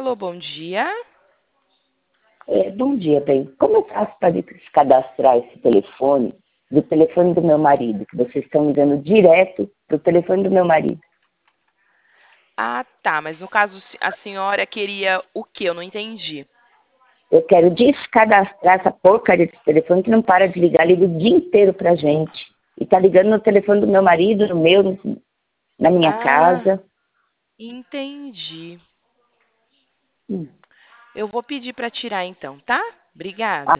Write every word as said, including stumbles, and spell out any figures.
Alô, bom dia. É, bom dia, bem. Como eu faço para cadastrar esse telefone do telefone do meu marido, que vocês estão ligando direto do telefone do meu marido? Ah, tá, mas no caso a senhora queria o quê? Eu não entendi. Eu quero descadastrar essa porcaria desse telefone que não para de ligar, liga o dia inteiro pra gente. E tá ligando no telefone do meu marido, no meu, na minha Ah, casa. entendi. Hum. Eu vou pedir para tirar então, tá? Obrigada.